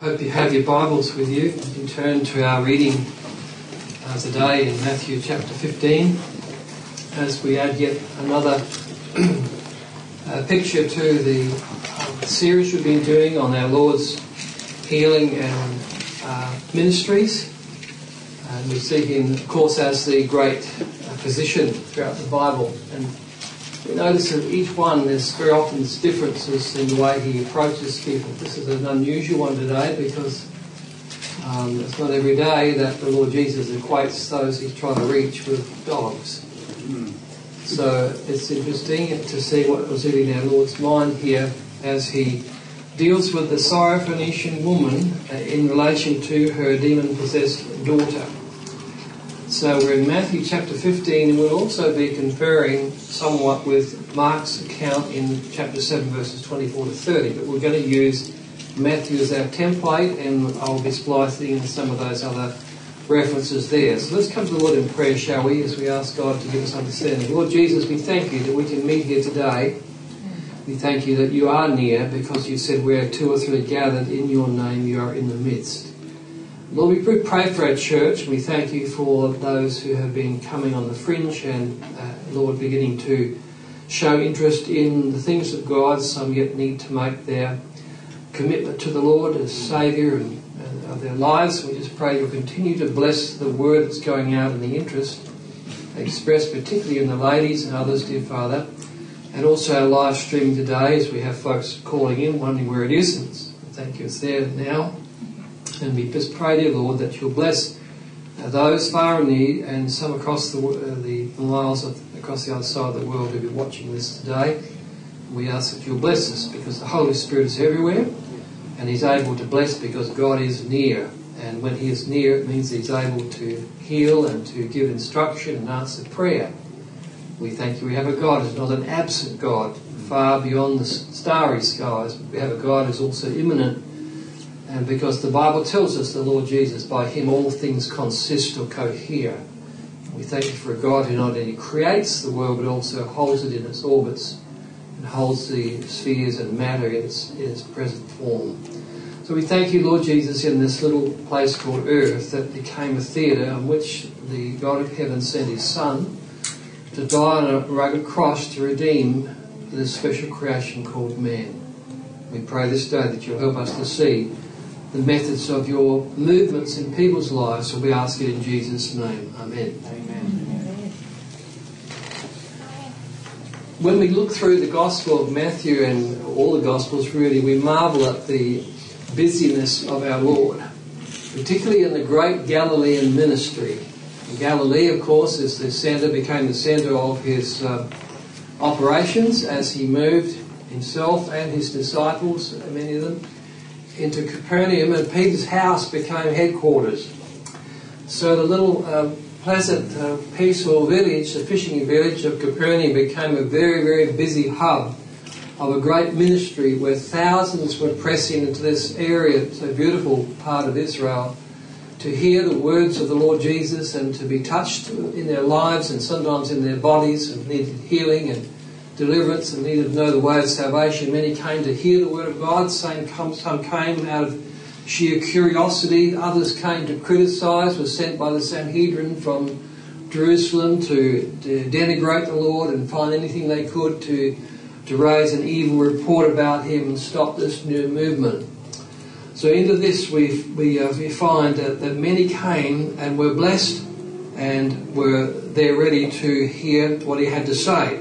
Hope you have your Bibles with you. You can turn to our reading today in Matthew chapter 15 as we add yet another picture to the series we've been doing on our Lord's healing and ministries. And we see him, of course, as the great physician throughout the Bible. And we notice that each one, there's very often differences in the way he approaches people. This is an unusual one today because it's not every day that the Lord Jesus equates those he's trying to reach with dogs. So it's interesting to see what was in our Lord's mind here as he deals with the Syrophoenician woman in relation to her demon-possessed daughter. So we're in Matthew chapter 15, and we'll also be comparing somewhat with Mark's account in chapter 7 verses 24 to 30, but we're going to use Matthew as our template, and I'll be splicing in some of those other references there. So let's come to the Lord in prayer, shall we, as we ask God to give us understanding. Lord Jesus, we thank you that we can meet here today. We thank you that you are near, because you said where two or three are gathered in your name, you are in the midst. Lord, we pray for our church. We thank you for those who have been coming on the fringe and, Lord, beginning to show interest in the things of God. Some yet need to make their commitment to the Lord as Saviour and of their lives. We just pray you'll continue to bless the word that's going out in the interest expressed, particularly in the ladies and others, dear Father. And also our live stream today, as we have folks calling in, wondering where it is. And thank you, it's there now. And we just pray, dear Lord, that you'll bless those far in need and some across the miles across the other side of the world who will be watching this today. We ask that you'll bless us, because the Holy Spirit is everywhere and he's able to bless because God is near. And when he is near, it means he's able to heal and to give instruction and answer prayer. We thank you we have a God who's not an absent God, far beyond the starry skies. We have a God who's also immanent. And because the Bible tells us the Lord Jesus, by him all things consist or cohere. We thank you for a God who not only creates the world but also holds it in its orbits and holds the spheres and matter in its present form. So we thank you, Lord Jesus, in this little place called earth that became a theatre on which the God of heaven sent his Son to die on a rugged cross to redeem this special creation called man. We pray this day that you'll help us to see the methods of your movements in people's lives. So we ask it in Jesus' name. Amen. Amen. When we look through the Gospel of Matthew and all the Gospels really, we marvel at the busyness of our Lord, particularly in the great Galilean ministry. Galilee, of course, became the centre of his operations as he moved himself and his disciples, many of them, into Capernaum, and Peter's house became headquarters. So the little pleasant, peaceful village, the fishing village of Capernaum, became a very, very busy hub of a great ministry where thousands were pressing into this area, so beautiful part of Israel, to hear the words of the Lord Jesus and to be touched in their lives and sometimes in their bodies, and needed healing and deliverance and needed to know the way of salvation. Many came to hear the word of God. Some came out of sheer curiosity. Others came to criticise, were sent by the Sanhedrin from Jerusalem to denigrate the Lord and find anything they could to raise an evil report about him and stop this new movement. So into this we find that many came and were blessed and were there ready to hear what he had to say.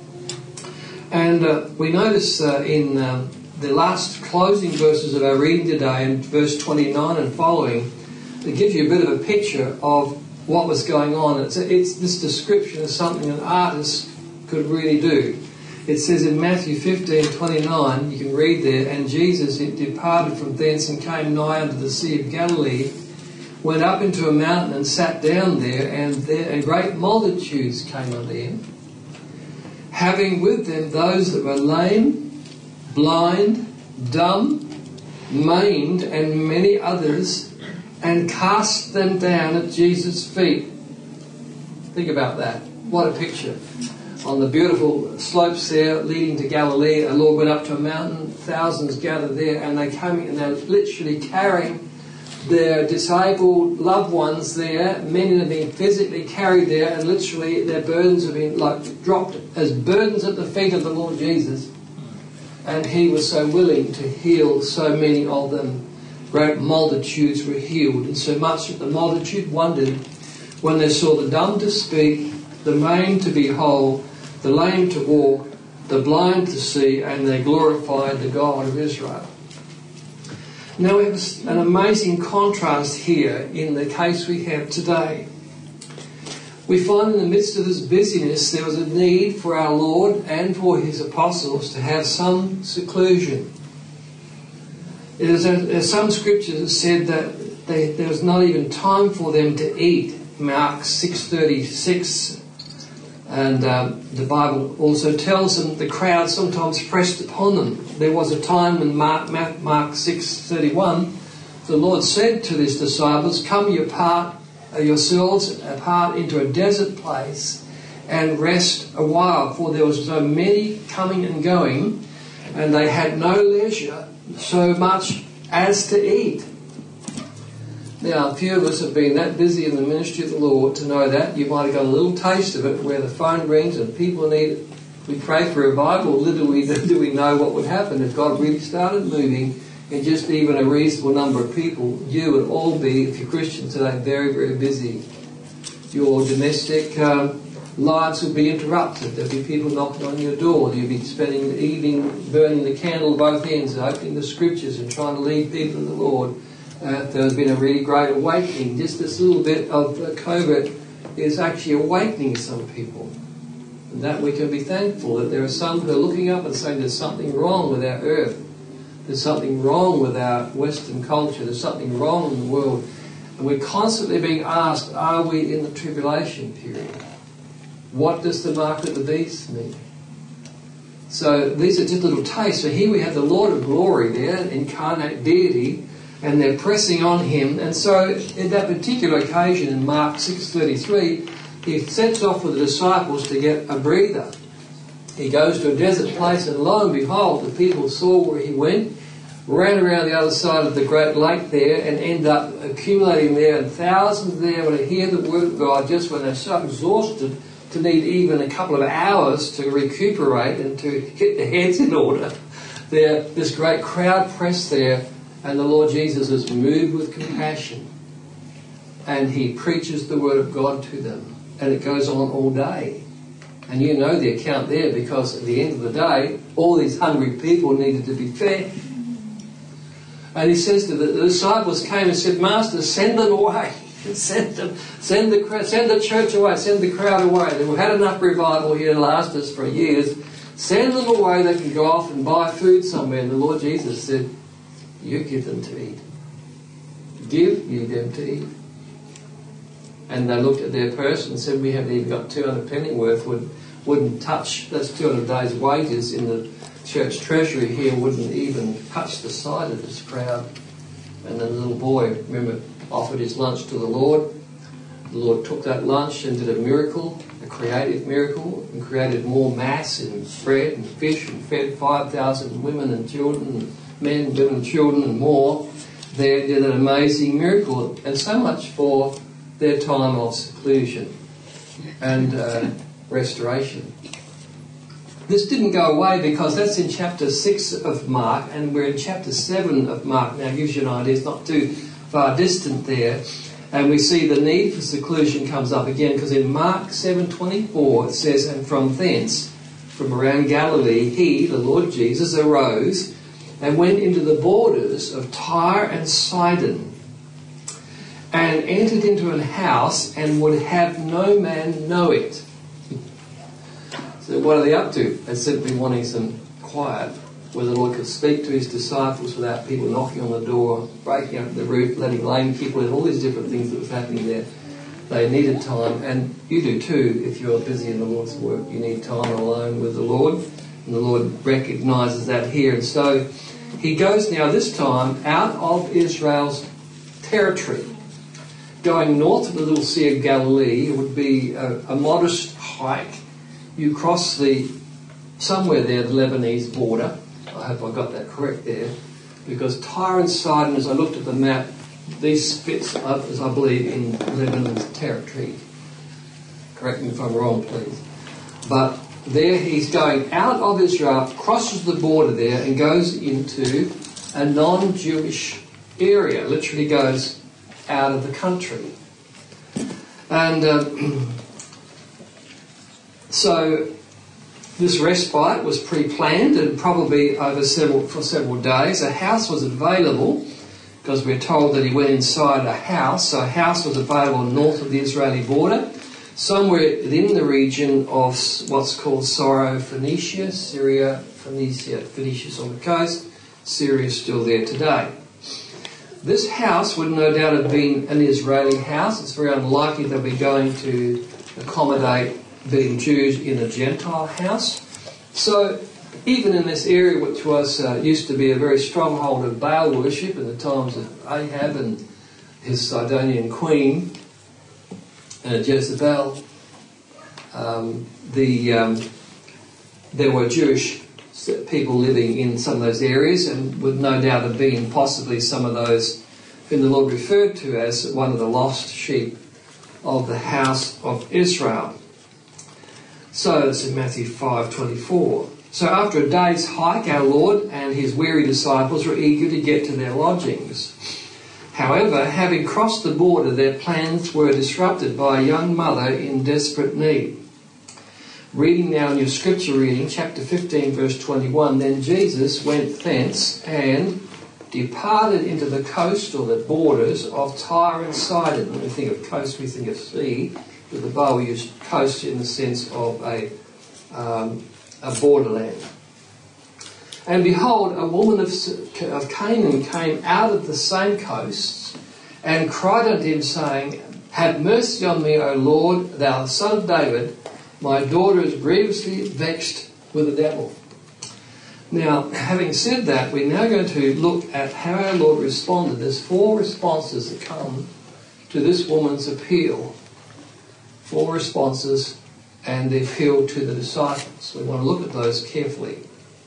And we notice in the last closing verses of our reading today, in verse 29 and following, it gives you a bit of a picture of what was going on. It's this description is something an artist could really do. It says in Matthew 15:29, you can read there, and Jesus departed from thence and came nigh unto the Sea of Galilee, went up into a mountain and sat down there, and great multitudes came unto him, having with them those that were lame, blind, dumb, maimed, and many others, and cast them down at Jesus' feet. Think about that. What a picture. on the beautiful slopes there leading to Galilee. The Lord went up to a mountain, thousands gathered there, and they came and they're literally carrying their disabled loved ones there. Many have been physically carried there, and literally their burdens have been dropped as burdens at the feet of the Lord Jesus. And He was so willing to heal so many of them. Great multitudes were healed, and so much that the multitude wondered when they saw the dumb to speak, the maimed to be whole, the lame to walk, the blind to see, and they glorified the God of Israel. Now we have an amazing contrast here in the case we have today. We find in the midst of this busyness there was a need for our Lord and for His apostles to have some seclusion. There's some scriptures that said that there was not even time for them to eat. Mark 6:36. And the Bible also tells them the crowd sometimes pressed upon them. There was a time in Mark 6:31, the Lord said to His disciples, "Come yourselves apart into a desert place and rest a while, for there was so many coming and going, and they had no leisure so much as to eat." Now, a few of us have been that busy in the ministry of the Lord to know that. You might have got a little taste of it where the phone rings and people need it. We pray for revival. Little do we know what would happen if God really started moving in just even a reasonable number of people. You would all be, if you're Christian today, very, very busy. Your domestic lives would be interrupted. There'd be people knocking on your door. You'd be spending the evening burning the candle at both ends, opening the scriptures and trying to lead people to the Lord. There's been a really great awakening. Just this little bit of COVID is actually awakening some people. And that we can be thankful that there are some who are looking up and saying there's something wrong with our earth. There's something wrong with our Western culture. There's something wrong in the world. And we're constantly being asked, are we in the tribulation period? What does the mark of the beast mean? So these are just little tastes. So here we have the Lord of glory there, incarnate deity, and they're pressing on Him. And so in that particular occasion in Mark 6:33, He sets off with the disciples to get a breather. He goes to a desert place, and lo and behold, the people saw where He went, ran around the other side of the great lake there, and end up accumulating there, and thousands there were to hear the word of God just when they're so exhausted to need even a couple of hours to recuperate and to get their heads in order. This great crowd pressed there, and the Lord Jesus is moved with compassion, and He preaches the word of God to them, and it goes on all day. And you know the account there, because at the end of the day, all these hungry people needed to be fed. And He says to the disciples came and said, "Master, send them away. Send the church away. Send the crowd away. They've had enough revival here to last us for years. Send them away. They can go off and buy food somewhere." And the Lord Jesus said, "You give them to eat. Give you them to eat." And they looked at their purse and said, "We haven't even got 200 pennyworth. Wouldn't touch, that's 200 days' wages in the church treasury here, wouldn't even touch the side of this crowd." And the little boy, remember, offered his lunch to the Lord. The Lord took that lunch and did a miracle, a creative miracle, and created more mass in bread and fish, and fed 5,000 women and children, and men, women, children, and more. They did an amazing miracle, and so much for their time of seclusion and restoration. This didn't go away, because that's in chapter 6 of Mark, and we're in chapter 7 of Mark. Now, it gives you an idea, it's not too far distant there. And we see the need for seclusion comes up again, because in Mark 7:24 it says, "And from thence, from around Galilee, He, the Lord Jesus, arose and went into the borders of Tyre and Sidon, and entered into an house, and would have no man know it." So what are they up to? They're simply wanting some quiet, where the Lord could speak to His disciples without people knocking on the door, breaking up the roof, letting lame people in, all these different things that was happening there. They needed time, and you do too if you're busy in the Lord's work. You need time alone with the Lord, and the Lord recognises that here. And so He goes now this time out of Israel's territory, going north of the little Sea of Galilee. It would be a modest hike. you cross somewhere there, the Lebanese border. I hope I got that correct there. Because Tyre and Sidon, as I looked at the map, these fits up, as I believe, in Lebanon's territory. Correct me if I'm wrong, please. But there he's going out of Israel, crosses the border there and goes into a non-Jewish area, literally goes out of the country. And so this respite was pre-planned and probably for several days. A house was available because we're told that he went inside a house. So a house was available north of the Israeli border, somewhere within the region of what's called Syro-Phoenicia, Syria, Phoenicia's on the coast. Syria's still there today. This house would no doubt have been an Israeli house. It's very unlikely they'll be going to accommodate being Jews in a Gentile house. So even in this area, which was used to be a very stronghold of Baal worship in the times of Ahab and his Sidonian queen, Jezebel, there were Jewish people living in some of those areas, and would no doubt have been possibly some of those whom the Lord referred to as one of the lost sheep of the house of Israel. So it's in Matthew 5:24. So after a day's hike, our Lord and his weary disciples were eager to get to their lodgings. However, having crossed the border, their plans were disrupted by a young mother in desperate need. Reading now in your scripture reading, chapter 15, verse 21, then Jesus went thence and departed into the coast or the borders of Tyre and Sidon. When we think of coast, we think of sea. With the Bible, we use coast in the sense of a borderland. And behold, a woman of Canaan came out of the same coasts and cried unto him, saying, have mercy on me, O Lord, thou son of David. My daughter is grievously vexed with the devil. Now, having said that, we're now going to look at how our Lord responded. There's 4 responses that come to this woman's appeal. 4 responses and the appeal to the disciples. We want to look at those carefully.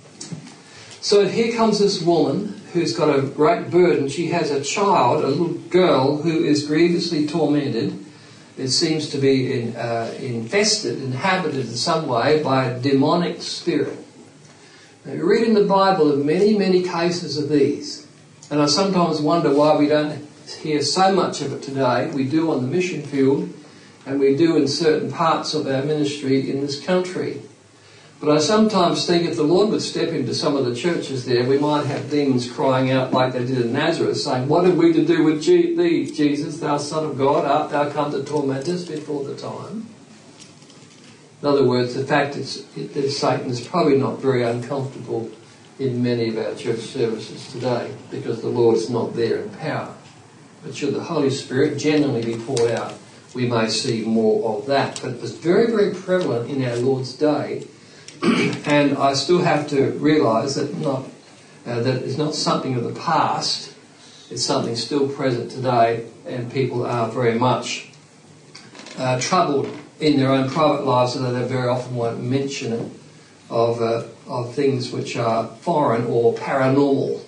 So here comes this woman who's got a great burden. She has a child, a little girl, who is grievously tormented. It seems to be infested, inhabited in some way by a demonic spirit. Now, you read in the Bible of many, many cases of these. And I sometimes wonder why we don't hear so much of it today. We do on the mission field, and we do in certain parts of our ministry in this country. But I sometimes think if the Lord would step into some of the churches there, we might have demons crying out like they did in Nazareth, saying, what have we to do with thee, Jesus, thou Son of God? Art thou come to torment us before the time? In other words, the fact that Satan is probably not very uncomfortable in many of our church services today, because the Lord is not there in power. But should the Holy Spirit genuinely be poured out, we may see more of that. But it was very, very prevalent in our Lord's day. And I still have to realise that that is not something of the past. It's something still present today, and people are very much troubled in their own private lives, although they very often won't mention it, of things which are foreign or paranormal,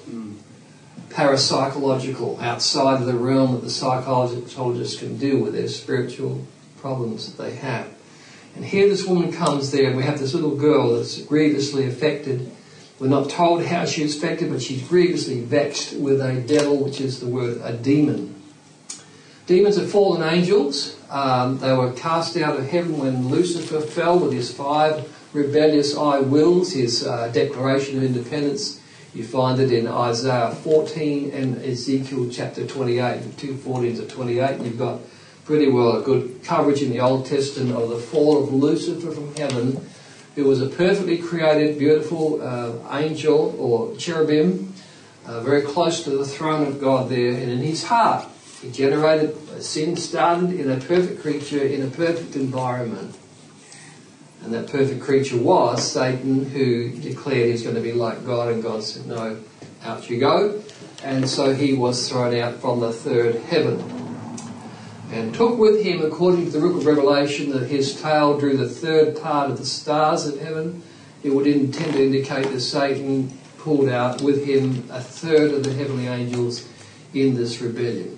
parapsychological, outside of the realm that the psychologists can deal with their spiritual problems that they have. And here this woman comes there, and we have this little girl that's grievously affected. We're not told how she was affected, but she's grievously vexed with a devil, which is the word, a demon. Demons are fallen angels. They were cast out of heaven when Lucifer fell with his 5 rebellious I wills, his declaration of independence. You find it in Isaiah 14 and Ezekiel chapter 28, 2:14 to 28. You've got pretty well a good coverage in the Old Testament of the fall of Lucifer from heaven, who was a perfectly created, beautiful angel or cherubim, very close to the throne of God there. And in his heart, he generated, sin started in a perfect creature, in a perfect environment. And that perfect creature was Satan, who declared he was going to be like God, and God said, no, out you go. And so he was thrown out from the 3rd heaven. and took with him, according to the book of Revelation, that his tail drew the third part of the stars of heaven. It would intend to indicate that Satan pulled out with him a third of the heavenly angels in this rebellion.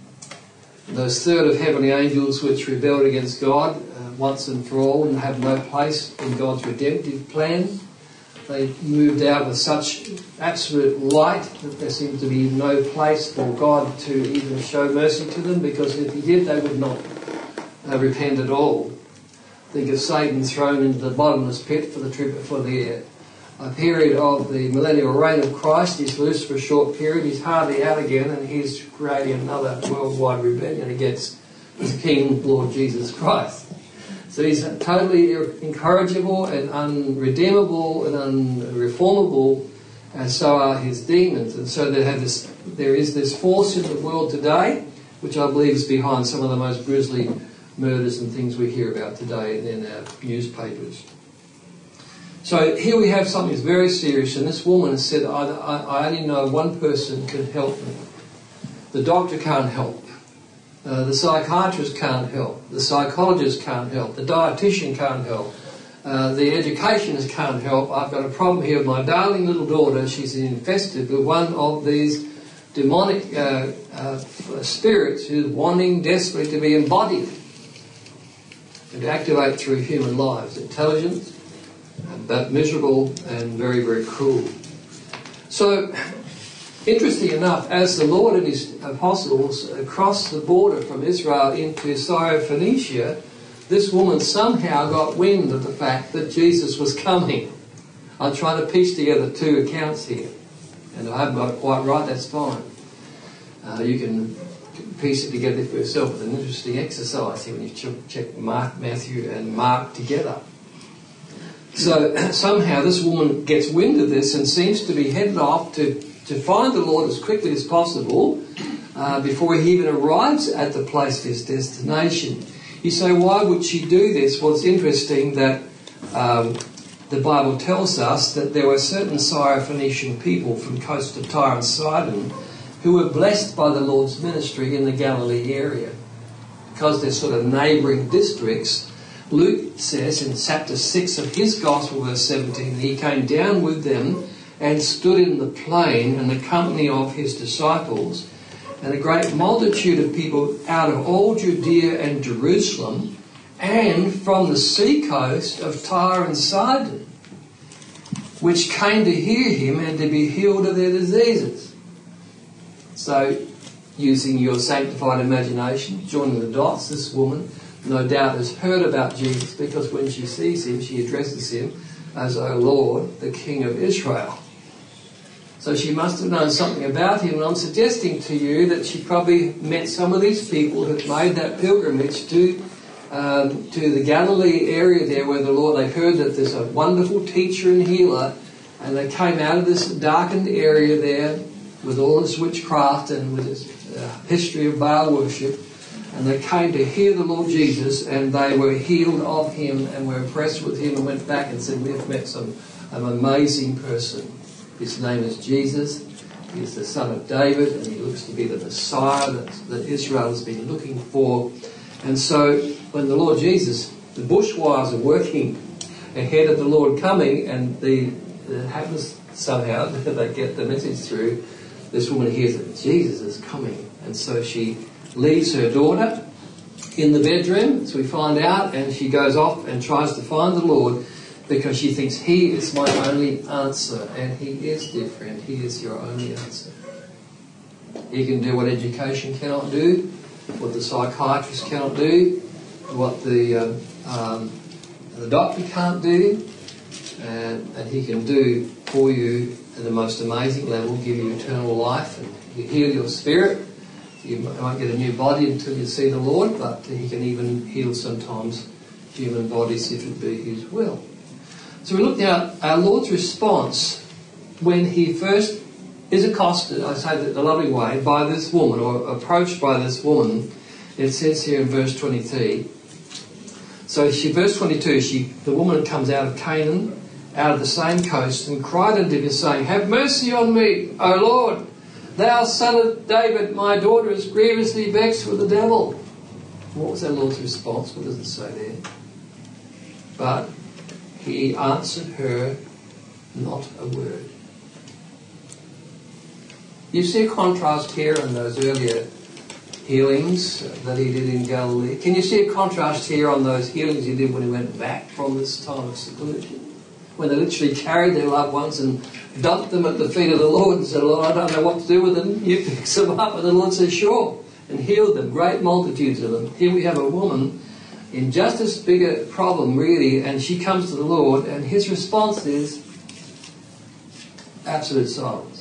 Those third of heavenly angels which rebelled against God once and for all and have no place in God's redemptive plan, they moved out with such absolute light that there seemed to be no place for God to even show mercy to them, because if he did, they would not repent at all. Think of Satan thrown into the bottomless pit for the period of the millennial reign of Christ. He's loose for a short period, he's hardly out again, and he's creating another worldwide rebellion against his King, Lord Jesus Christ. So he's totally incorrigible and unredeemable and unreformable, and so are his demons. And so there is this force in the world today, which I believe is behind some of the most grisly murders and things we hear about today in our newspapers. So here we have something that's very serious, and this woman has said, I only know one person can help me. The doctor can't help. The psychiatrist can't help. The psychologist can't help. The dietitian can't help. The educationist can't help. I've got a problem here with my darling little daughter. She's infested with one of these demonic spirits who's wanting desperately to be embodied and to activate through human lives. Intelligent, but miserable and very, very cruel. So, interesting enough, as the Lord and his apostles crossed the border from Israel into Syrophoenicia, this woman somehow got wind of the fact that Jesus was coming. I'm trying to piece together two accounts here, and I haven't got it quite right, that's fine. You can piece it together for yourself with an interesting exercise here when you check Mark, Matthew and Mark together. So somehow this woman gets wind of this and seems to be headed off to find the Lord as quickly as possible before he even arrives at the place of his destination. You say, why would she do this? Well, it's interesting that the Bible tells us that there were certain Syrophoenician people from coast of Tyre and Sidon who were blessed by the Lord's ministry in the Galilee area. Because they're sort of neighbouring districts, Luke says in chapter 6 of his Gospel, verse 17, he came down with them and stood in the plain in the company of his disciples, and a great multitude of people out of all Judea and Jerusalem, and from the sea coast of Tyre and Sidon, which came to hear him and to be healed of their diseases. So, using your sanctified imagination, joining the dots, this woman no doubt has heard about Jesus, because when she sees him, she addresses him as, O Lord, the King of Israel. So she must have known something about him, and I'm suggesting to you that she probably met some of these people who had made that pilgrimage to the Galilee area there where the Lord, they heard that there's a wonderful teacher and healer, and they came out of this darkened area there with all this witchcraft and with this history of Baal worship, and they came to hear the Lord Jesus, and they were healed of him and were impressed with him and went back and said, we've met an amazing person. His name is Jesus. He is the son of David, and he looks to be the Messiah that Israel has been looking for. And so when the Lord Jesus, the bushwires are working ahead of the Lord coming, and it happens somehow that they get the message through, this woman hears that Jesus is coming. And so she leaves her daughter in the bedroom, as we find out, and she goes off and tries to find the Lord, because she thinks he is my only answer, and he is different. He is your only answer. He can do what education cannot do, what the psychiatrist cannot do, what the doctor can't do, and he can do for you at the most amazing level, give you eternal life, and heal your spirit. You won't get a new body until you see the Lord, but he can even heal sometimes human bodies if it be his will. So we look now at our Lord's response when he first is accosted, I say that in a loving way, by this woman, or approached by this woman. It says here in verse 23. So verse 22, the woman comes out of Canaan, out of the same coast, and cried unto him, saying, Have mercy on me, O Lord, thou son of David, my daughter is grievously vexed with the devil. What was our Lord's response? What does it say there? But he answered her not a word. You see a contrast here in those earlier healings that he did in Galilee. Can you see a contrast here on those healings he did when he went back from this time of seclusion? When they literally carried their loved ones and dumped them at the feet of the Lord and said, Lord, I don't know what to do with them. You fix them up. And the Lord said, sure, and healed them, great multitudes of them. Here we have a woman in just as big a problem, really, and she comes to the Lord, and his response is absolute silence.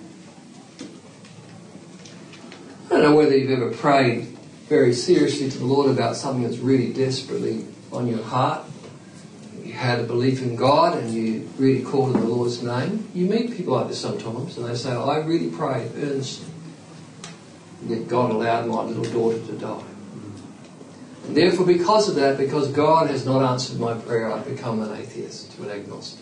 I don't know whether you've ever prayed very seriously to the Lord about something that's really desperately on your heart. You had a belief in God and you really called in the Lord's name. You meet people like this sometimes and they say, I really prayed earnestly, yet God allowed my little daughter to die. And therefore, because of that, because God has not answered my prayer, I've become an atheist, an agnostic.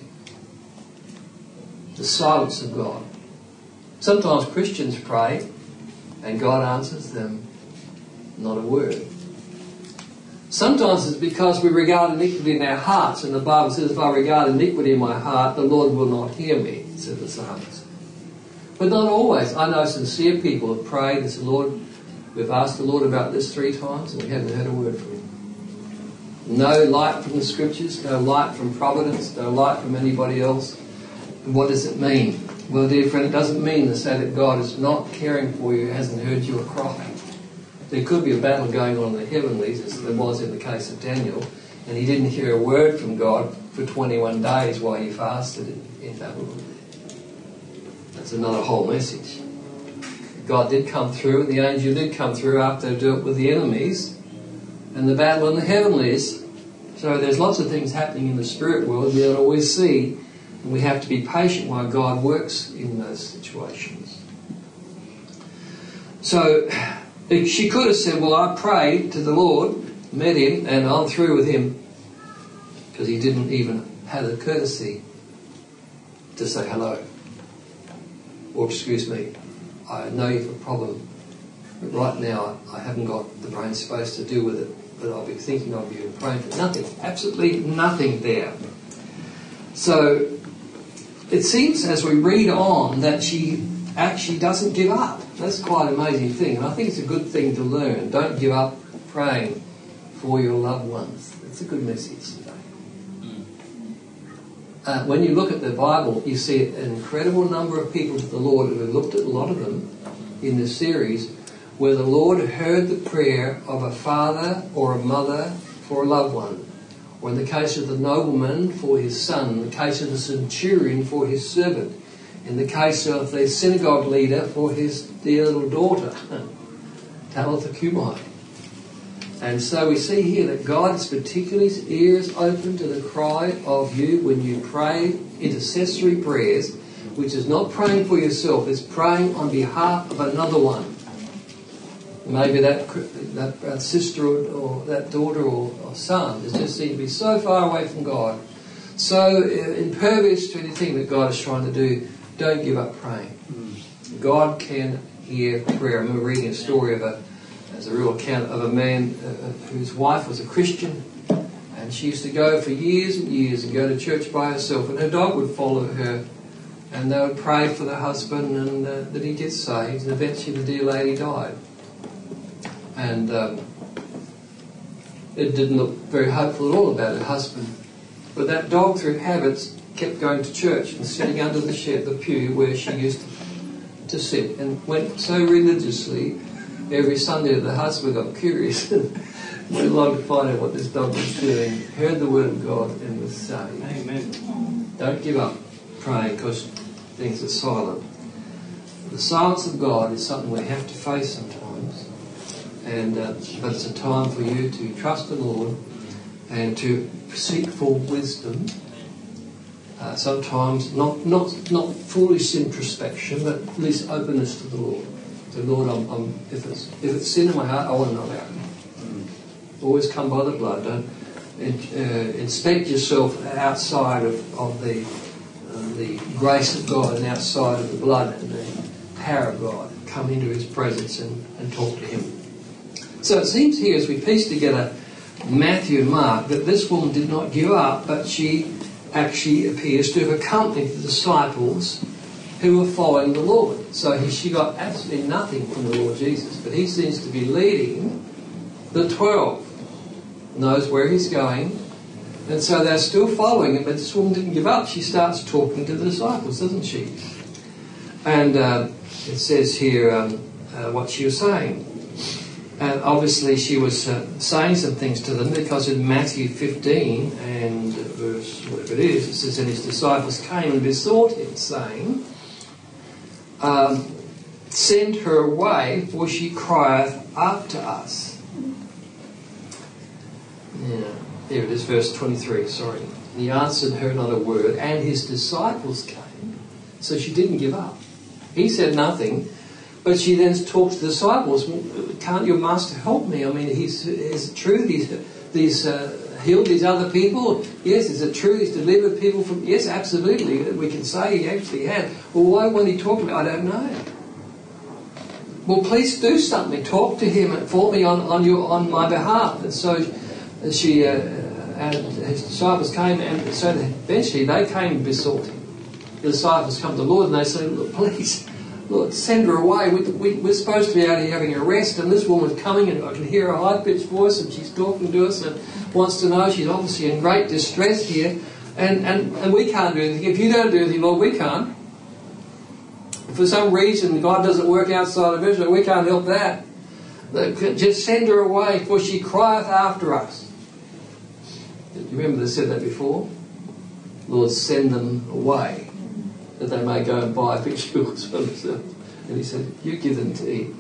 The silence of God. Sometimes Christians pray and God answers them not a word. Sometimes it's because we regard iniquity in our hearts, and the Bible says, if I regard iniquity in my heart, the Lord will not hear me, said the psalmist. But not always. I know sincere people have prayed and said, Lord, we've asked the Lord about this 3 times and we haven't heard a word from him. No light from the scriptures, no light from providence, no light from anybody else. And what does it mean? Well, dear friend, it doesn't mean to say that God is not caring for you, hasn't heard your cry. There could be a battle going on in the heavenlies, as there was in the case of Daniel, and he didn't hear a word from God for 21 days while he fasted in Babylon. That's another whole message. God did come through, and the angel did come through after they dealt with the enemies and the battle in the heavenlies. So there's lots of things happening in the spirit world we don't always see, and we have to be patient while God works in those situations. So she could have said, well, I prayed to the Lord, met him, and I'm through with him, because he didn't even have the courtesy to say hello. Or, excuse me, I know you have a problem, but right now I haven't got the brain space to deal with it, but I'll be thinking of you and praying for nothing. Absolutely nothing there. So it seems as we read on that she actually doesn't give up. That's quite an amazing thing, and I think it's a good thing to learn. Don't give up praying for your loved ones. It's a good message today. When you look at the Bible, you see an incredible number of people to the Lord, and we've looked at a lot of them in this series, where the Lord heard the prayer of a father or a mother for a loved one, or in the case of the nobleman for his son, in the case of the centurion for his servant, in the case of the synagogue leader for his dear little daughter, Talitha Cumi. And so we see here that God's particularly ears open to the cry of you when you pray intercessory prayers, which is not praying for yourself, it's praying on behalf of another one. Maybe that sister or that daughter or son is just seen to be so far away from God, so impervious to anything that God is trying to do. Don't give up praying. God can hear prayer. I remember reading a story as a real account of a man whose wife was a Christian, and she used to go for years and years and go to church by herself, and her dog would follow her, and they would pray for the husband and that he gets saved, and eventually the dear lady died. And it didn't look very hopeful at all about her husband. But that dog, through habits, kept going to church and sitting under the shed, the pew where she used to sit, and went so religiously every Sunday that the husband got curious and went along to find out what this dog was doing, heard the word of God and was saved. Amen. Don't give up praying because things are silent. The silence of God is something we have to face sometimes, and but it's a time for you to trust the Lord and to seek for wisdom. Sometimes not foolish introspection, but at least openness to the Lord. So Lord, if it's sin in my heart, I want to know about it. Always come by the blood. Don't inspect yourself outside of the grace of God and outside of the blood and the power of God. Come into His presence and talk to Him. So it seems here, as we piece together Matthew and Mark, that this woman did not give up, but she actually appears to have accompanied the disciples who were following the Lord. So she got absolutely nothing from the Lord Jesus, but he seems to be leading the 12, knows where he's going, and so they're still following him, but this woman didn't give up. She starts talking to the disciples, doesn't she? And it says here what she was saying. And obviously she was saying some things to them, because in Matthew 15 and verse whatever it is, it says, and his disciples came and besought him, saying, send her away, for she crieth after us. Yeah, here it is, verse 23, sorry. And he answered her not a word, and his disciples came. So she didn't give up. He said nothing. But she then talks to the disciples, well, can't your master help me? I mean, is it true he's healed these other people? Yes. Is it true he's delivered people from... Yes, absolutely. We can say he actually has. Well, why won't he talk to me? I don't know. Well, please do something. Talk to him for me on my behalf. And so she and his disciples came, and so eventually they came and besought him. The disciples come to the Lord and they say, look, please... Lord, send her away. We're supposed to be out here having a rest, and this woman's coming, and I can hear her high-pitched voice, and she's talking to us and wants to know. She's obviously in great distress here, and we can't do anything. If you don't do anything, Lord, we can't. If for some reason God doesn't work outside of Israel, we can't help that. Just send her away, for she crieth after us. Do you remember they said that before? Lord, send them away, that they may go and buy victuals for themselves. And he said, you give them to eat.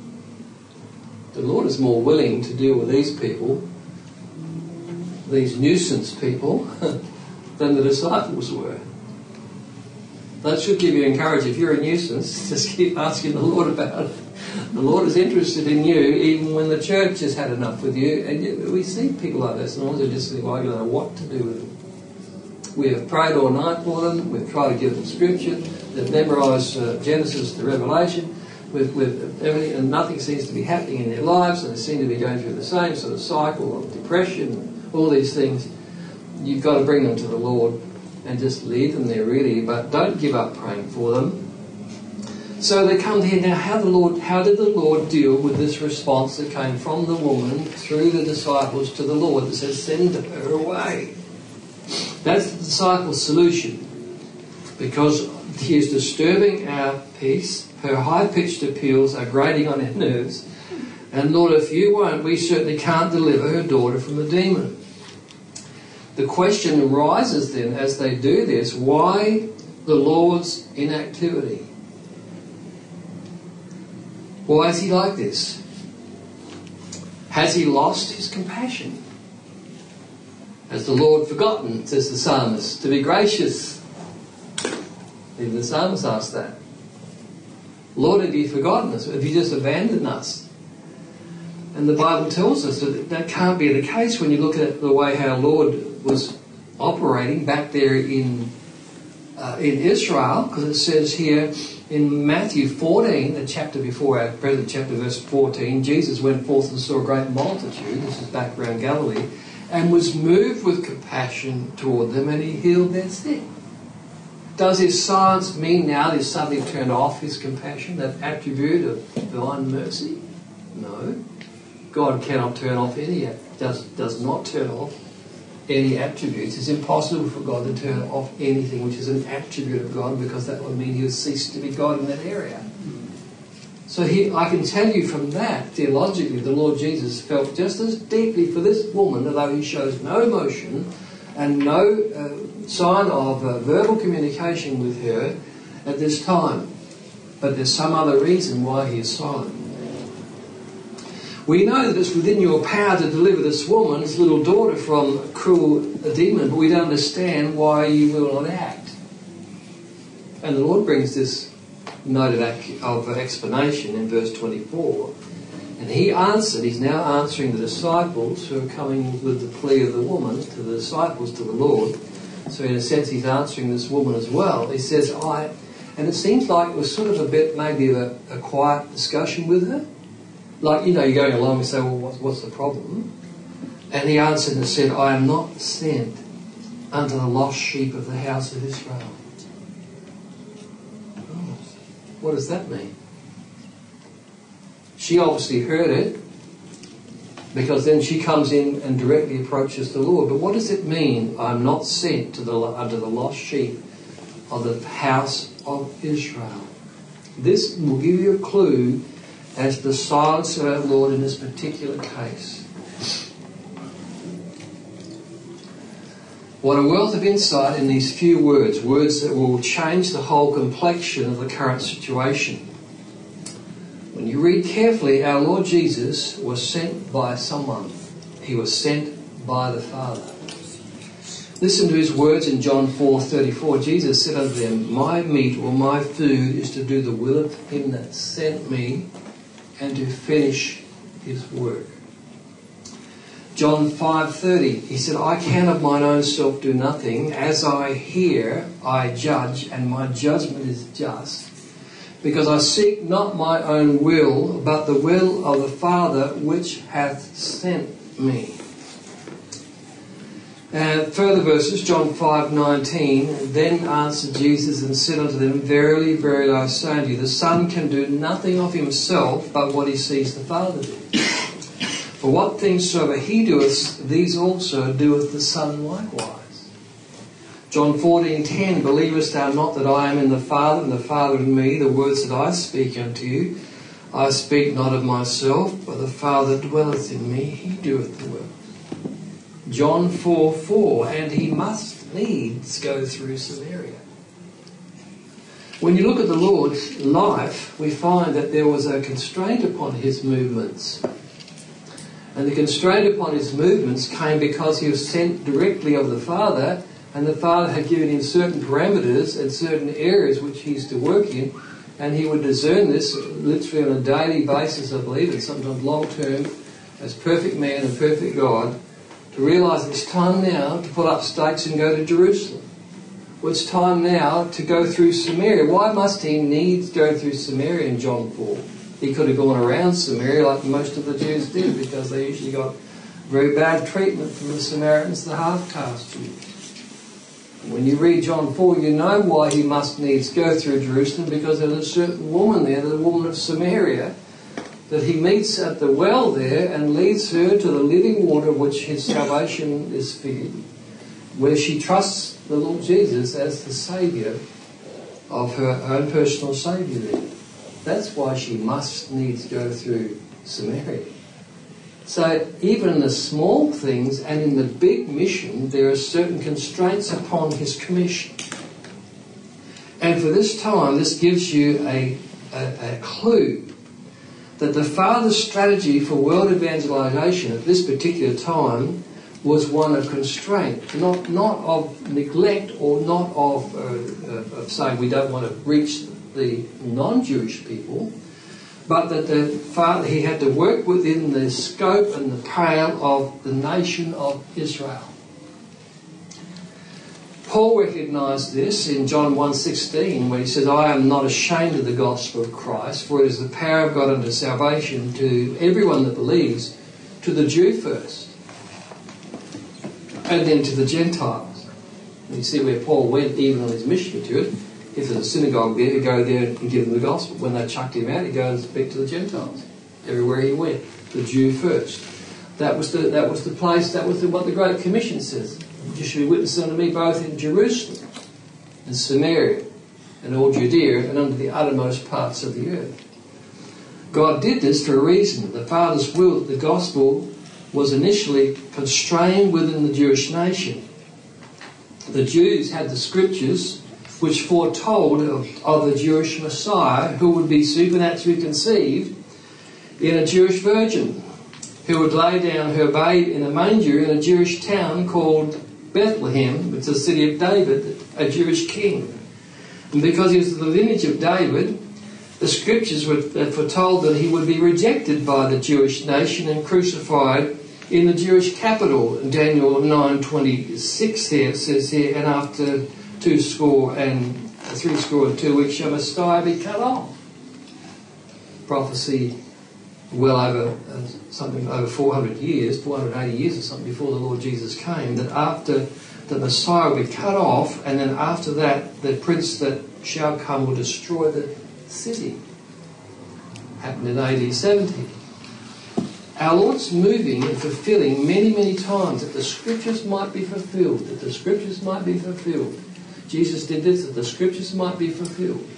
The Lord is more willing to deal with these people, these nuisance people, than the disciples were. That should give you encouragement. If you're a nuisance, just keep asking the Lord about it. The Lord is interested in you, even when the church has had enough with you. And we see people like this, and always just think, well, I don't know what to do with them. We have prayed all night for them. We've tried to give them scripture. They've memorised Genesis to Revelation with everything, and nothing seems to be happening in their lives, and they seem to be going through the same sort of cycle of depression, all these things. You've got to bring them to the Lord and just lead them there, really, but don't give up praying for them. So they come here now. How did the Lord deal with this response that came from the woman through the disciples to the Lord that says, send her away? That's the disciples' solution, because he is disturbing our peace. Her high-pitched appeals are grating on our nerves. And Lord, if you won't, we certainly can't deliver her daughter from the demon. The question arises then, as they do this, why the Lord's inactivity? Why is he like this? Has he lost his compassion? Has the Lord forgotten, says the psalmist, to be gracious? Even the psalmist asked that. Lord, have you forgotten us? Have you just abandoned us? And the Bible tells us that that can't be the case when you look at the way how Lord was operating back there in Israel, because it says here in Matthew 14, the chapter before our present chapter, verse 14, Jesus went forth and saw a great multitude, this is back around Galilee, and was moved with compassion toward them, and he healed their sick. Does his silence mean now that he's suddenly turned off his compassion, that attribute of divine mercy? No. God cannot turn off does not turn off any attributes. It's impossible for God to turn off anything which is an attribute of God, because that would mean he would cease to be God in that area. So I can tell you from that, theologically, the Lord Jesus felt just as deeply for this woman, although he shows no emotion and no sign of verbal communication with her at this time. But there's some other reason why he is silent. We know that it's within your power to deliver this woman, this little daughter, from a cruel demon, but we don't understand why you will not act. And the Lord brings this note of explanation in verse 24. And he answered, he's now answering the disciples who are coming with the plea of the woman to the disciples, to the Lord. So in a sense he's answering this woman as well. He says, and it seems like it was sort of a bit maybe of a quiet discussion with her. Like, you're going along and say, well, what's the problem? And he answered and said, I am not sent unto the lost sheep of the house of Israel. Oh, what does that mean? She obviously heard it, because then she comes in and directly approaches the Lord. But what does it mean, I'm not sent unto the lost sheep of the house of Israel? This will give you a clue as to the silence of our Lord in this particular case. What a wealth of insight in these few words, words that will change the whole complexion of the current situation. When you read carefully, our Lord Jesus was sent by someone. He was sent by the Father. Listen to his words in John 4:34. Jesus said unto them, my meat or my food is to do the will of him that sent me and to finish his work. John 5:30, he said, I can of mine own self do nothing. As I hear, I judge, and my judgment is just. Because I seek not my own will, but the will of the Father which hath sent me. Further verses, John 5:19, then answered Jesus and said unto them, verily, verily, I say unto you, the Son can do nothing of himself, but what he sees the Father do. For what things soever he doeth, these also doeth the Son likewise. John 14:10, believest thou not that I am in the Father, and the Father in me? The words that I speak unto you, I speak not of myself, but the Father dwelleth in me, he doeth the work. John 4:4, and he must needs go through Samaria. When you look at the Lord's life, we find that there was a constraint upon his movements. And the constraint upon his movements came because he was sent directly of the Father, and the Father had given him certain parameters and certain areas which he is to work in, and he would discern this literally on a daily basis, I believe, and sometimes long term, as perfect man and perfect God, to realise it's time now to put up stakes and go to Jerusalem. Well, it's time now to go through Samaria. Why must he needs go through Samaria in John 4? He could have gone around Samaria like most of the Jews did, because they usually got very bad treatment from the Samaritans, the half-caste Jews. When you read John 4, you know why he must needs go through Jerusalem, because there's a certain woman there, the woman of Samaria, that he meets at the well there and leads her to the living water which his salvation is figured, where she trusts the Lord Jesus as the Saviour of her own personal Saviour there. That's why she must needs go through Samaria. So even in the small things and in the big mission, there are certain constraints upon his commission. And for this time, this gives you a clue that the Father's strategy for world evangelization at this particular time was one of constraint, not of neglect or not of saying we don't want to reach the non-Jewish people, but that the Father, he had to work within the scope and the pale of the nation of Israel. Paul recognised this in John 1:16, where he says, I am not ashamed of the gospel of Christ, for it is the power of God unto salvation to everyone that believes, to the Jew first, and then to the Gentiles. And you see where Paul went even on his mission to it. If there's a synagogue there, he'd go there and give them the gospel. When they chucked him out, he'd go and speak to the Gentiles. Everywhere he went, the Jew first. That was the place, what the Great Commission says. You should be witnesses unto me both in Jerusalem and Samaria and all Judea and unto the uttermost parts of the earth. God did this for a reason. The Father's will, the gospel, was initially constrained within the Jewish nation. The Jews had the scriptures which foretold of the Jewish Messiah, who would be supernaturally conceived in a Jewish virgin, who would lay down her babe in a manger in a Jewish town called Bethlehem, which is the city of David, a Jewish king. And because he was of the lineage of David, the scriptures foretold that he would be rejected by the Jewish nation and crucified in the Jewish capital. In Daniel 9:26 there it says here, and after 62 weeks shall Messiah be cut off. Prophecy well over something over 400 years, 480 years or something before the Lord Jesus came, that after the Messiah will be cut off, and then after that the prince that shall come will destroy the city. Happened in AD 70. Our Lord's moving and fulfilling many, many times that the Scriptures might be fulfilled, that the Scriptures might be fulfilled. Jesus did this, that the Scriptures might be fulfilled.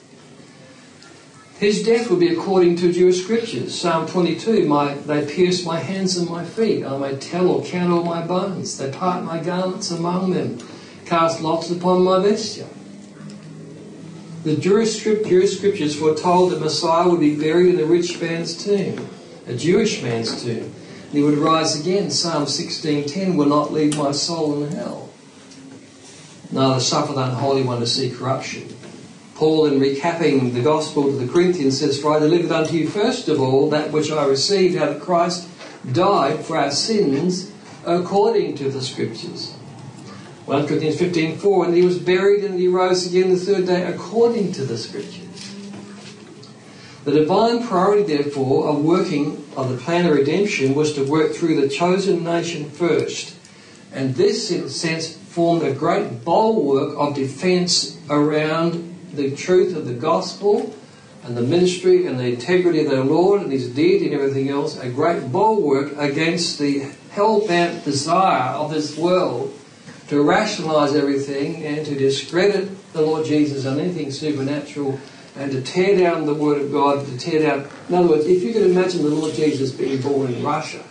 His death will be according to Jewish Scriptures. Psalm 22, they pierce my hands and my feet. I may tell or count all my bones. They part my garments among them, cast lots upon my vesture. The Jewish Scriptures foretold that Messiah would be buried in a rich man's tomb, a Jewish man's tomb. And he would rise again. Psalm 16:10 will not leave my soul in hell, neither suffer the unholy one to see corruption. Paul, in recapping the gospel to the Corinthians, says, "For I delivered unto you first of all that which I received, how that Christ died for our sins according to the Scriptures." 1 Corinthians 15:4, and he was buried and he rose again the third day according to the Scriptures. The divine priority, therefore, of working of the plan of redemption was to work through the chosen nation first. And this, in a sense, formed a great bulwark of defence around the truth of the gospel and the ministry and the integrity of their Lord and his deity and everything else, a great bulwark against the hell-bent desire of this world to rationalise everything and to discredit the Lord Jesus and anything supernatural and to tear down the Word of God, to tear down... In other words, if you could imagine the Lord Jesus being born in Russia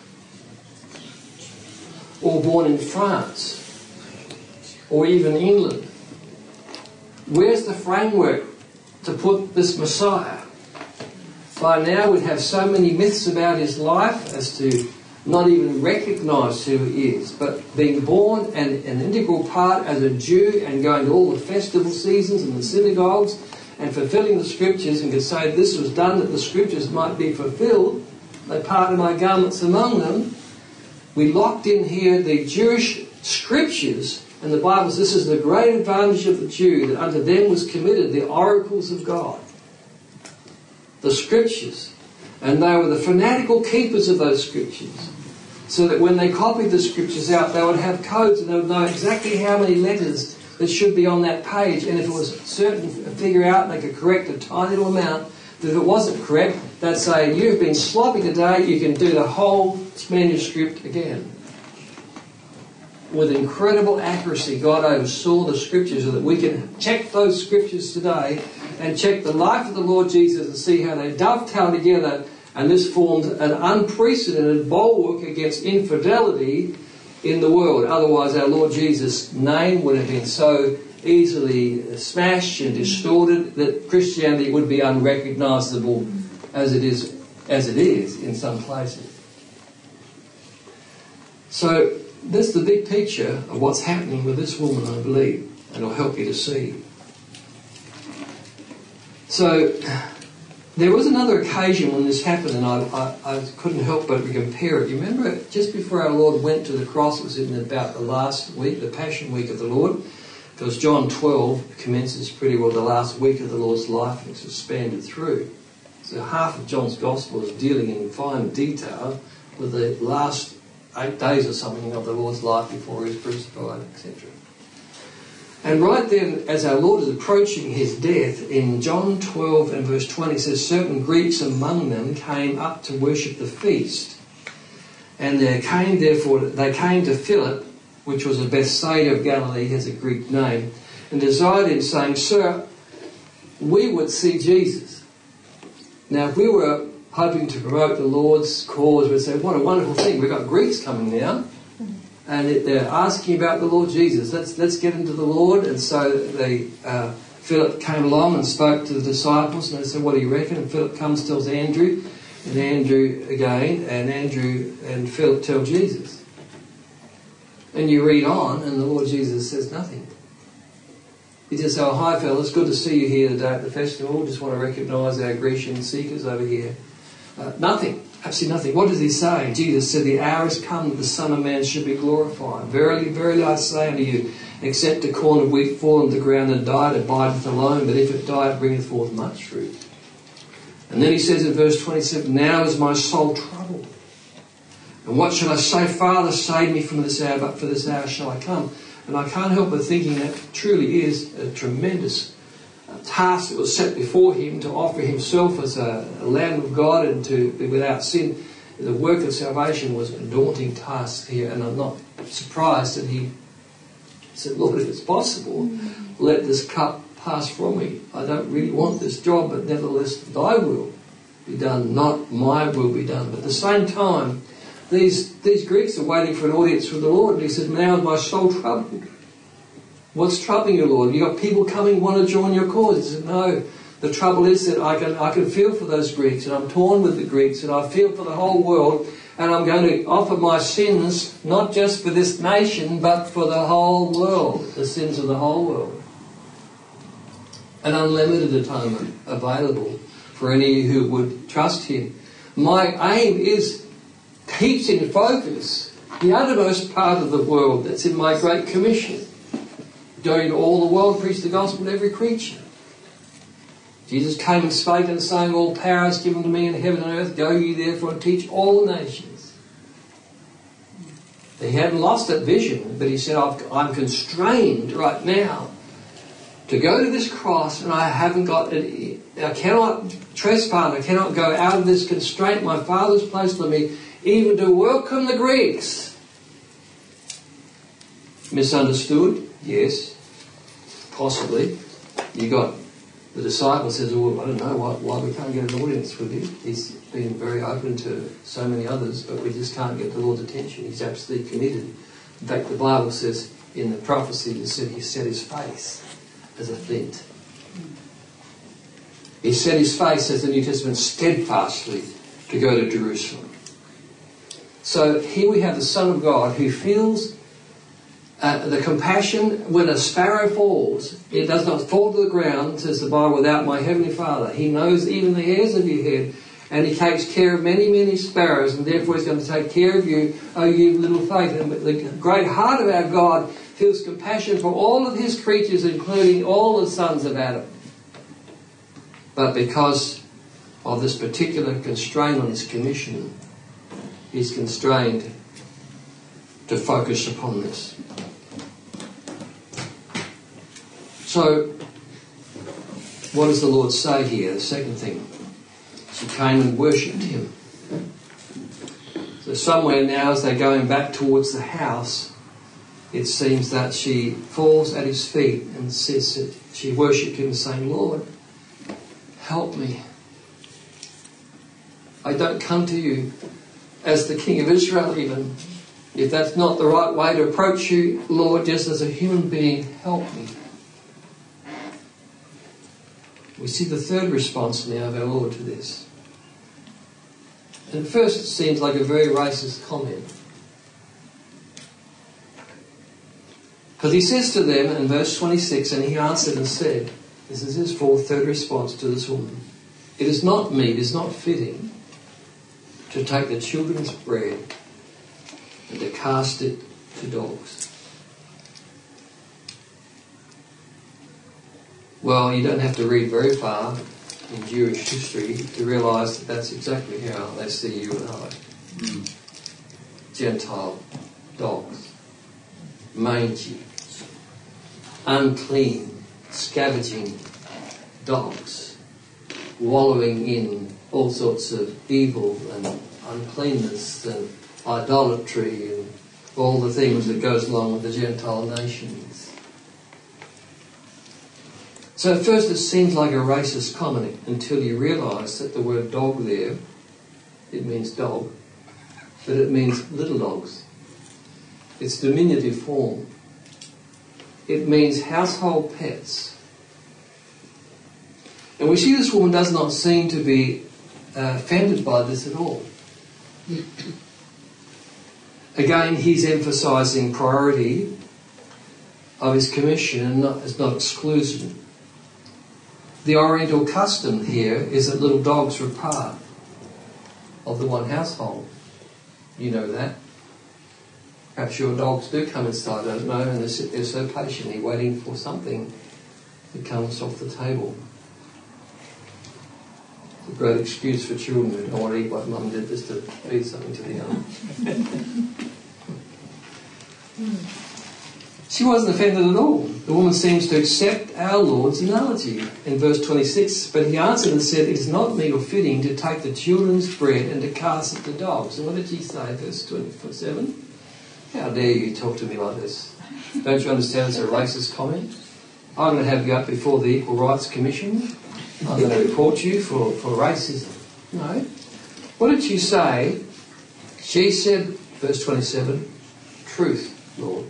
or born in France or even England, where's the framework to put this Messiah? By now we'd have so many myths about his life as to not even recognise who he is. But being born and an integral part as a Jew and going to all the festival seasons and the synagogues and fulfilling the Scriptures, and could say this was done that the Scriptures might be fulfilled. They parted my garments among them. We locked in here the Jewish Scriptures. And the Bible says this is the great advantage of the Jew, that unto them was committed the oracles of God, the Scriptures. And they were the fanatical keepers of those Scriptures, so that when they copied the Scriptures out, they would have codes and they would know exactly how many letters that should be on that page. And if it was certain, figure out, they could correct a tiny little amount. But if it wasn't correct, they'd say, you've been sloppy today, you can do the whole manuscript again. With incredible accuracy, God oversaw the Scriptures so that we can check those Scriptures today and check the life of the Lord Jesus and see how they dovetail together. And this forms an unprecedented bulwark against infidelity in the world. Otherwise, our Lord Jesus' name would have been so easily smashed and distorted that Christianity would be unrecognisable as it is in some places. So, this is the big picture of what's happening with this woman, I believe, and it'll help you to see. So, there was another occasion when this happened, and I couldn't help but compare it. You remember, just before our Lord went to the cross, it was in about the last week, the Passion Week of the Lord, because John 12 commences pretty well the last week of the Lord's life, and it's expanded through. So half of John's Gospel is dealing in fine detail with the last 8 days or something of the Lord's life before he was crucified, etc. And right then, as our Lord is approaching his death, in John 12 and verse 20 says, certain Greeks among them came up to worship the feast. And they came to Philip, which was a Bethsaida of Galilee, has a Greek name, and desired him, saying, Sir, we would see Jesus. Now, if we were hoping to promote the Lord's cause, we'd say, what a wonderful thing. We've got Greeks coming now, and they're asking about the Lord Jesus. Let's get into the Lord. And so Philip came along and spoke to the disciples, and they said, what do you reckon? And Philip comes, tells Andrew, and Andrew again, and Andrew and Philip tell Jesus. And you read on, and the Lord Jesus says nothing. He just says, oh, hi fellas, good to see you here today at the festival. Just want to recognise our Grecian seekers over here. Nothing, absolutely nothing. What does he say? Jesus said, the hour has come that the Son of Man should be glorified. Verily, verily, I say unto you, except a corn of wheat fall on the ground and die, it abideth alone, but if it die, it bringeth forth much fruit. And then he says in verse 27, now is my soul troubled. And what shall I say? Father, save me from this hour, but for this hour shall I come. And I can't help but thinking that truly is a tremendous task that was set before him to offer himself as a Lamb of God and to be without sin. The work of salvation was a daunting task here, and I'm not surprised that he said, Lord, if it's possible, let this cup pass from me. I don't really want this job, but nevertheless thy will be done, not my will be done. But at the same time, these Greeks are waiting for an audience with the Lord. And he said, now is my soul troubled. What's troubling you, Lord? You got people coming want to join your cause. He said, no. The trouble is that I can feel for those Greeks, and I'm torn with the Greeks, and I feel for the whole world, and I'm going to offer my sins, not just for this nation, but for the whole world, the sins of the whole world. An unlimited atonement available for any who would trust him. My aim is keeps in focus the uttermost part of the world that's in my Great Commission. Go into all the world, preach the gospel to every creature. Jesus came and spake and saying, all power is given to me in heaven and earth. Go ye therefore and teach all nations. He hadn't lost that vision, but he said, I'm constrained right now to go to this cross, and I cannot trespass, I cannot go out of this constraint my Father's placed on me, even to welcome the Greeks. Misunderstood? Yes, possibly. You got the disciple says, well, I don't know why we can't get an audience with him. He's been very open to so many others, but we just can't get the Lord's attention. He's absolutely committed. In fact, the Bible says in the prophecy, it said he set his face as a flint. He set his face, as the New Testament, steadfastly to go to Jerusalem. So here we have the Son of God who feels the compassion when a sparrow falls. It does not fall to the ground, says the Bible, without my Heavenly Father. He knows even the hairs of your head, and he takes care of many, many sparrows, and therefore he's going to take care of you, oh you little faith. And the great heart of our God feels compassion for all of his creatures, including all the sons of Adam. But because of this particular constraint on his commission, he's constrained to focus upon this. So, what does the Lord say here? The second thing, she came and worshipped him. So somewhere now, as they're going back towards the house, it seems that she falls at his feet and says that she worshipped him, saying, Lord, help me. I don't come to you as the King of Israel even. If that's not the right way to approach you, Lord, just as a human being, help me. We see the third response now of our Lord to this. And at first it seems like a very racist comment. Because he says to them in verse 26, and he answered and said, this is his third response to this woman, it is not meet, it is not fitting to take the children's bread and to cast it to dogs. Well, you don't have to read very far in Jewish history to realise that that's exactly how they see you and I. Gentile dogs, mangy, unclean, scavenging dogs, wallowing in all sorts of evil and uncleanness and idolatry and all the things that goes along with the Gentile nations. So at first it seems like a racist comment until you realise that the word dog there, it means dog, but it means little dogs. It's diminutive form. It means household pets. And we see this woman does not seem to be offended by this at all. Again, he's emphasising priority of his commission and it's not exclusion. The Oriental custom here is that little dogs were part of the one household. You know that. Perhaps your dogs do come inside, I don't know, and they sit there so patiently waiting for something that comes off the table. It's a great excuse for children who don't want to eat what mum did, just to feed something to the other. She wasn't offended at all. The woman seems to accept our Lord's analogy. In verse 26, but he answered and said, it is not meet or fitting to take the children's bread and to cast it to dogs. And what did she say, verse 27? How dare you talk to me like this? Don't you understand it's a racist comment? I'm going to have you up before the Equal Rights Commission. I'm going to report you for racism. No. What did she say? She said, verse 27, truth, Lord.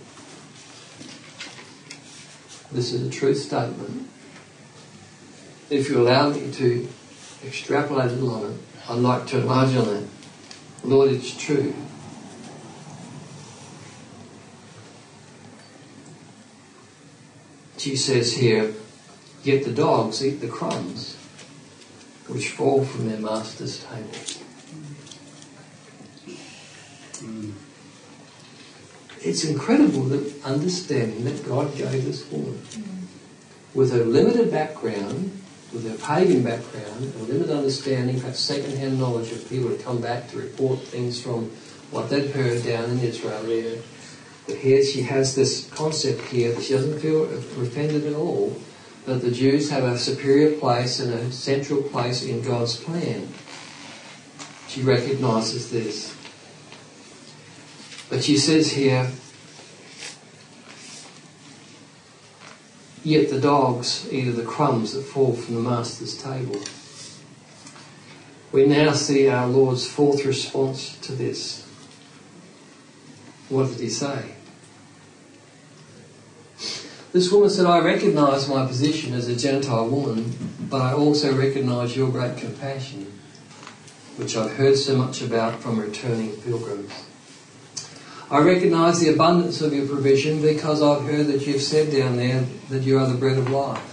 This is a truth statement. If you allow me to extrapolate a little on it, I'd like to enlarge on that. Lord, it's true. She says here, yet the dogs eat the crumbs which fall from their master's table. It's incredible that understanding that God gave this woman with her limited background, with her pagan background, a limited understanding, perhaps second-hand knowledge of people who come back to report things from what they'd heard down in Israel there. But here she has this concept here that she doesn't feel offended at all, that the Jews have a superior place and a central place in God's plan. She recognises this. But she says here, yet the dogs eat of the crumbs that fall from the master's table. We now see our Lord's fourth response to this. What did he say? This woman said, I recognise my position as a Gentile woman, but I also recognise your great compassion, which I've heard so much about from returning pilgrims. I recognise the abundance of your provision because I've heard that you've said down there that you are the bread of life.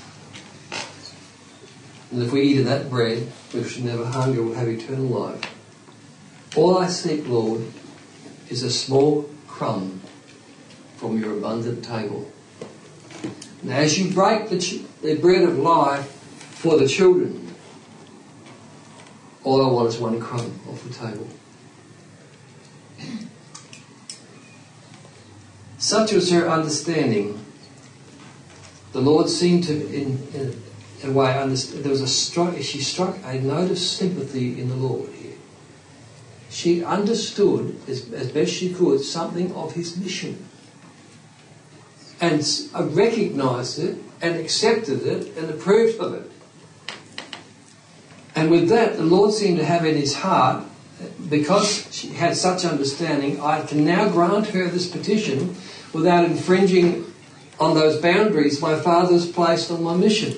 And if we eat of that bread, we shall never hunger, we'll have eternal life. All I seek, Lord, is a small crumb from your abundant table. Now, as you break the bread of life for the children, all I want is one crumb off the table. Such was her understanding. The Lord seemed to, in a way, understand. There was she struck a note of sympathy in the Lord here. She understood, as best she could, something of his mission. And recognised it, and accepted it, and approved of it. And with that, the Lord seemed to have in his heart, because she had such understanding, I can now grant her this petition without infringing on those boundaries my Father's placed on my mission.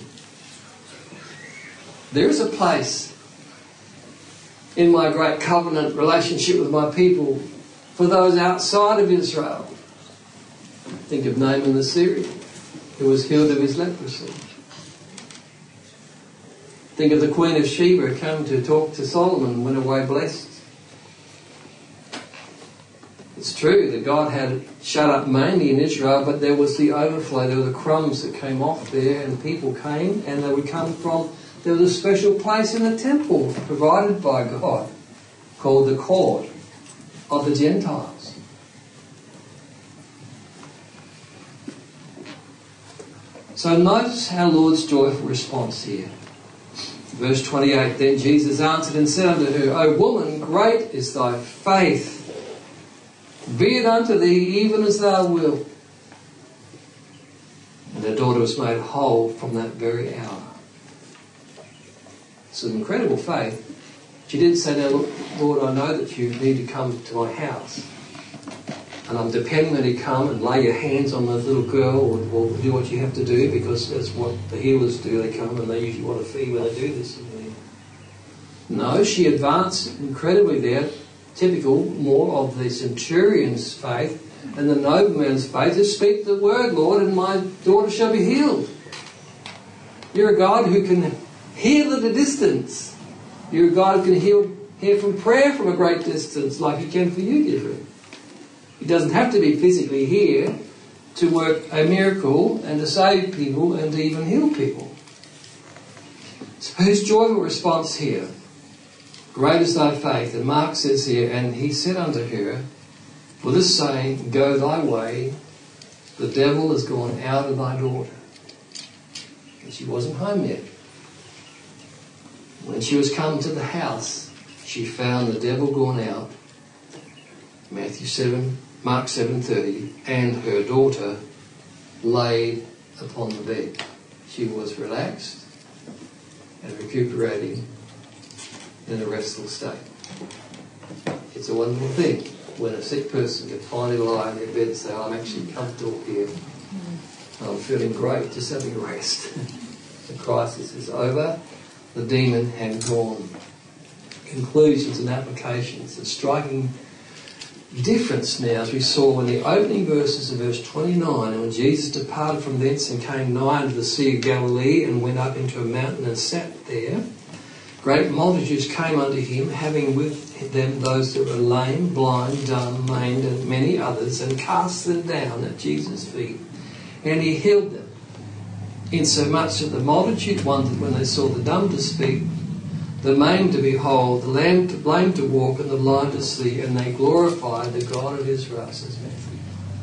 There is a place in my great covenant relationship with my people for those outside of Israel. Think of Naaman the Syrian, who was healed of his leprosy. Think of the Queen of Sheba who came to talk to Solomon and went away blessed. It's true that God had shut up mainly in Israel, but there was the overflow. There were the crumbs that came off there, and people came, and they would come from... There was a special place in the temple provided by God called the court of the Gentiles. So notice our Lord's joyful response here. Verse 28, then Jesus answered and said unto her, O woman, great is thy faith. Be it unto thee even as thou wilt. And her daughter was made whole from that very hour. It's an incredible faith. She didn't say, now look, Lord, I know that you need to come to my house. And I'm depending on you to come and lay your hands on the little girl or do what you have to do, because that's what the healers do. They come and they usually want to feed when they do this. No, she advanced incredibly there. Typical more of the centurion's faith and the nobleman's faith. Just speak the word, Lord, and my daughter shall be healed. You're a God who can heal at a distance. You're a God who can hear from prayer from a great distance, like he can for you, Gabriel. He doesn't have to be physically here to work a miracle and to save people and to even heal people. So his joyful response here, great is thy faith. And Mark says here, and he said unto her, for this saying, go thy way, the devil is gone out of thy daughter. And she wasn't home yet. When she was come to the house, she found the devil gone out, Mark 7:30, and her daughter laid upon the bed. She was relaxed and recuperating in a restful state. It's a wonderful thing when a sick person can finally lie in their bed and say, I'm actually comfortable here. I'm feeling great, just having a rest. The crisis is over. The demon had gone. Conclusions and applications. A striking difference now, as we saw in the opening verses of verse 29, and when Jesus departed from thence and came nigh unto the Sea of Galilee and went up into a mountain and sat there, great multitudes came unto him, having with them those that were lame, blind, dumb, maimed, and many others, and cast them down at Jesus' feet. And he healed them, insomuch that the multitude wondered when they saw the dumb to speak, the maimed to behold, the lame to walk, and the blind to see, and they glorified the God of Israel, says Matthew.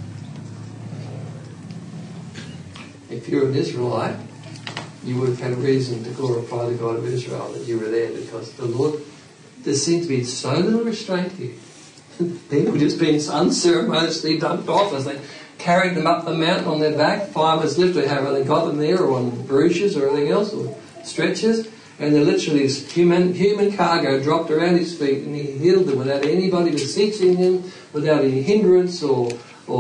If you're an Israelite, you would have had a reason to glorify the God of Israel that you were there, because the Lord, there seems to be so little restraint here. People just being unceremoniously dumped off as they carried them up the mountain on their back. Firemen's lifted, however they got them there, or on broches or anything else, or stretchers. And they're literally this human cargo dropped around his feet, and he healed them without anybody beseeching him, without any hindrance or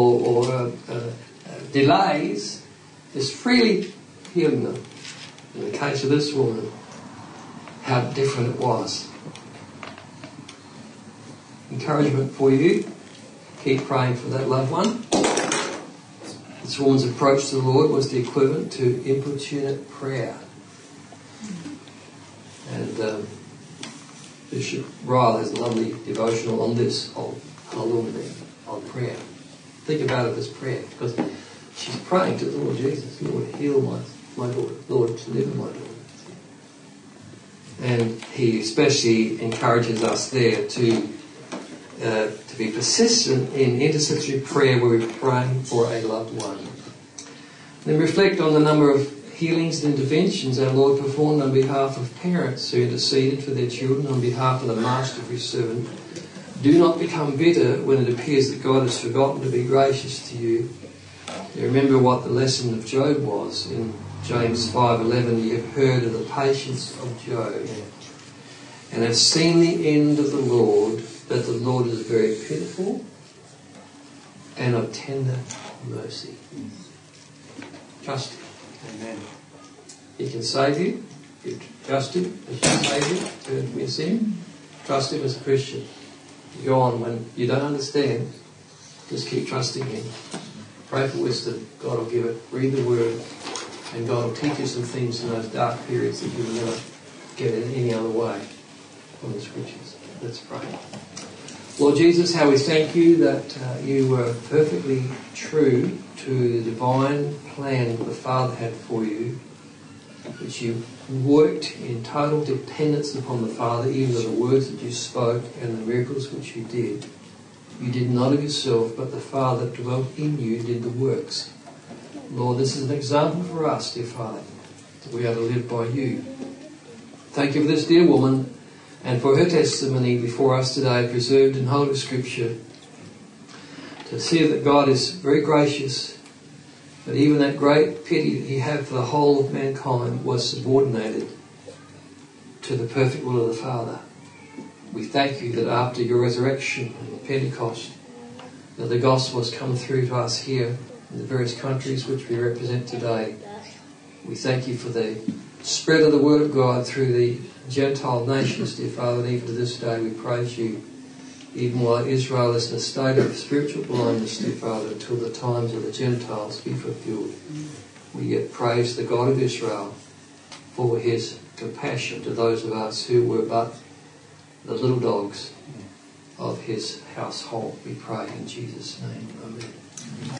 delays. Just freely healing them. In the case of this woman, how different it was. Encouragement for you. Keep praying for that loved one. This woman's approach to the Lord was the equivalent to importunate prayer. And Bishop Ryle has a lovely devotional on this, on prayer. Think about it as prayer, because she's praying to the Lord Jesus, Lord, heal my daughter, Lord, deliver my daughter. And he especially encourages us there to be persistent in intercessory prayer where we're praying for a loved one. Then reflect on the number of healings and interventions our Lord performed on behalf of parents who interceded for their children on behalf of the master of his servant. Do not become bitter when it appears that God has forgotten to be gracious to you. You remember what the lesson of Job was in James 5:11. You have heard of the patience of Job and have seen the end of the Lord, that the Lord is very pitiful and of tender mercy. Trust him. Amen. He can save you. You trust him as your Saviour. Turn from your sin. Trust him as a Christian. You go on when you don't understand. Just keep trusting him. Pray for wisdom. God will give it. Read the Word. And God will teach you some things in those dark periods that you will never get in any other way from the Scriptures. Let's pray. Lord Jesus, how we thank you that you were perfectly true to the divine plan that the Father had for you, which you worked in total dependence upon the Father, even of the words that you spoke and the miracles which you did. You did not of yourself, but the Father that dwelt in you did the works. Lord, this is an example for us, dear Father, that we are to live by you. Thank you for this dear woman and for her testimony before us today, preserved in Holy Scripture, to see that God is very gracious, but even that great pity that he had for the whole of mankind was subordinated to the perfect will of the Father. We thank you that after your resurrection and Pentecost, that the gospel has come through to us here in the various countries which we represent today. We thank you for the spread of the word of God through the Gentile nations, dear Father, and even to this day we praise you, even while Israel is in a state of spiritual blindness, dear Father, until the times of the Gentiles be fulfilled. We yet praise the God of Israel for his compassion to those of us who were but the little dogs of his household. We pray in Jesus' name. Amen.